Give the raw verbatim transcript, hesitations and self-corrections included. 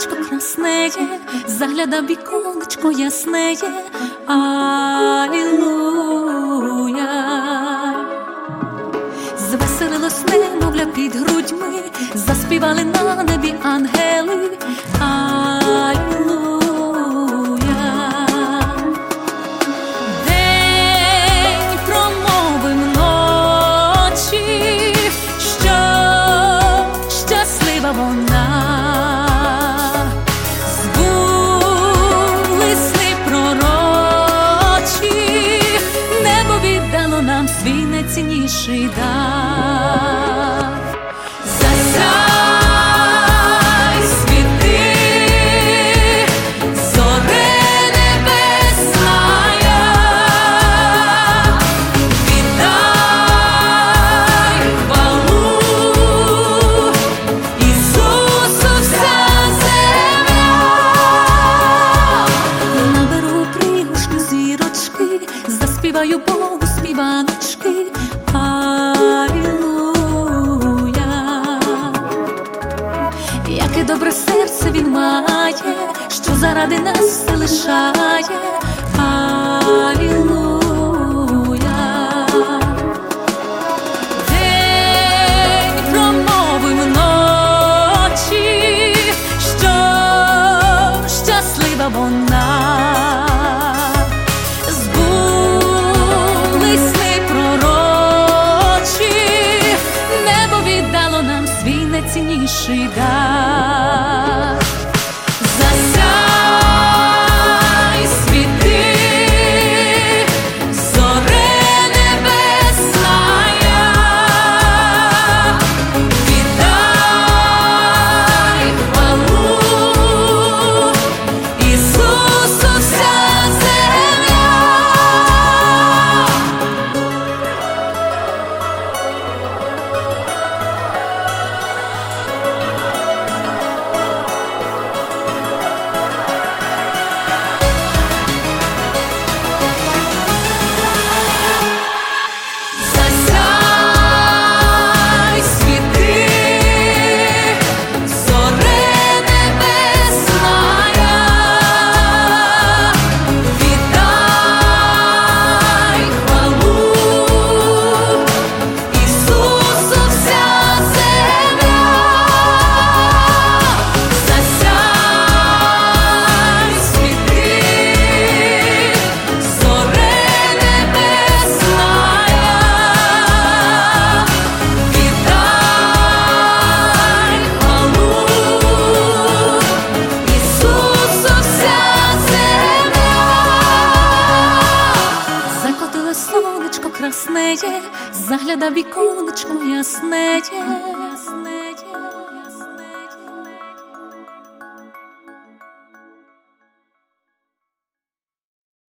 сонечко краснеє, загляда в віконечко яснеє. Алілуя. Звеселилось немовля під грудьми, заспівали на небі ангели. Алілуя. День промовив ночі, що щаслива вона. Збулись сни пророчі, небо віддало нам свій найцінніший дар. Засяй, світи, зоре небесная, віддай хвалу Ісусу вся земля. Наберу пригушню зірочки, заспіваю Богу співаночки. Яке добре серце він має, що заради нас все лишає. Алілуя. День промовив ночі, що щаслива вона. Збулись сни пророчі, небо віддало нам свій найцінніший дар. Засяй, світи, зоре небесная, віддай хвалу Ісусу вся земля. Сонечко краснеє, загляда в віконечко яснеє.